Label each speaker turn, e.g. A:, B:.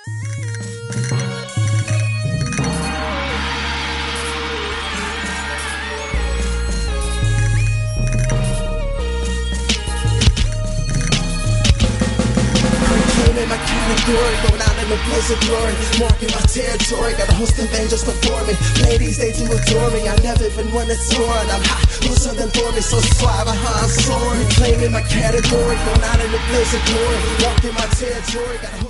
A: In my category, going out in the blaze of glory, marking my territory, got a host of angels before me. Ladies, they do adore me. I've never been one that's soaring. I'm hot, looser than for me, so suave, I'm soaring. Reclaiming my category, going out in the blaze of glory, marking my territory, got a